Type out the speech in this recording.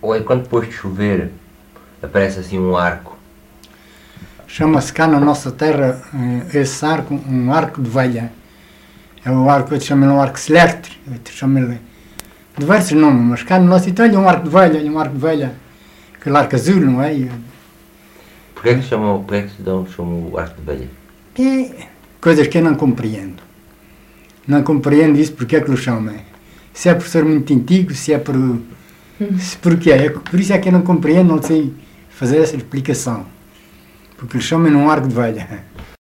Ou é quando depois de chover aparece assim um arco? Chama-se cá na nossa terra esse arco, um arco de velha. É o arco, eles chamam-lhe um arco celeste, chamam-lhe diversos nomes, mas cá no nosso Itália é um arco de velha, aquele arco azul, não é? Porquê é que chamam o arco de velha? É coisas que eu não compreendo. Não compreendo isso, porque é que o chamam. Se é por ser muito antigo, se é por... Se porquê? Por isso é que eu não compreendo, não sei fazer essa explicação. Porque eles chamam um arco de velha.